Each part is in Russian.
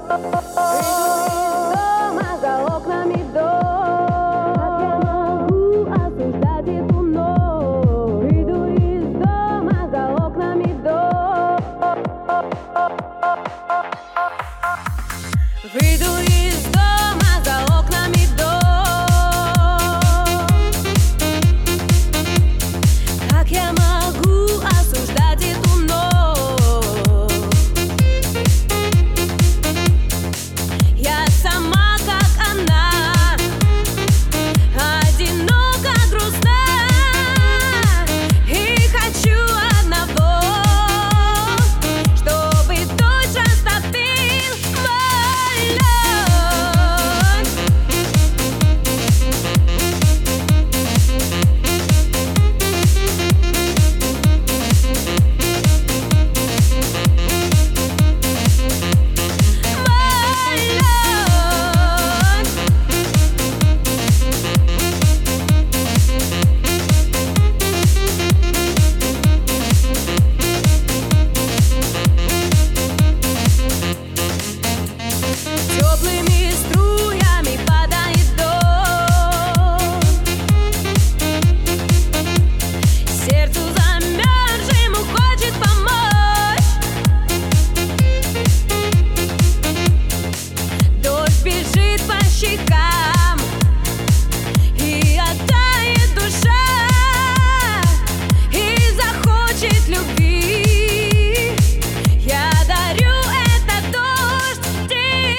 дома, за окнами дождь. Как я могу осуждать эту ночь? Выйду из дома, за окнами дождь. Выйду из дома, за окнами дождь. Как я могу осуждать эту ночь? Я сама, как она, одиноко, грустна, и хочу одного, чтобы дождь растопил мой ночь. Теплыми струями падает дождь. Сердцу замерзшему хочет помочь. Дождь бежит по щекам, и оттает душа, и захочет любви. Я дарю этот дождь тебе.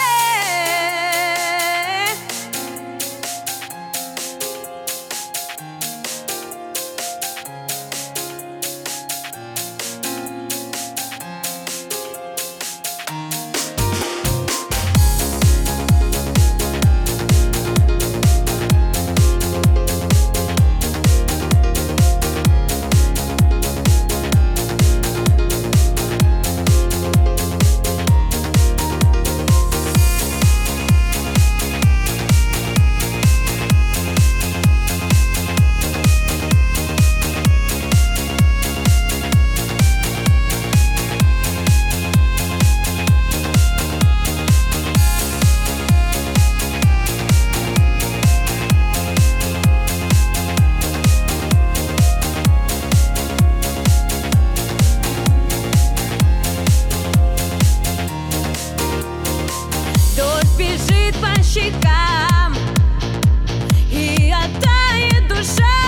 Дождь бежит по щекам, и оттает душа.